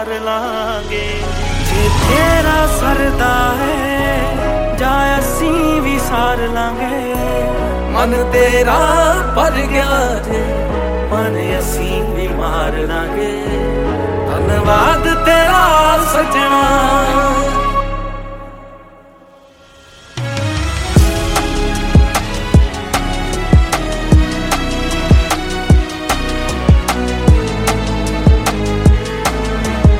ਲਾਂਗੇ ਜੇ ਤੇਰਾ ਸਰਦਾ ਹੈ ਜਾਂ ਅਸੀਂ ਵੀ ਸਾਰ ਲਾਂਗੇ। ਮਨ ਤੇਰਾ ਭਰ ਗਿਆ ਜੇ ਮਨ ਅਸੀਂ ਵੀ ਮਾਰ ਲਾਂਗੇ। ਧੰਨਵਾਦ ਤੇਰਾ ਸਜਣਾ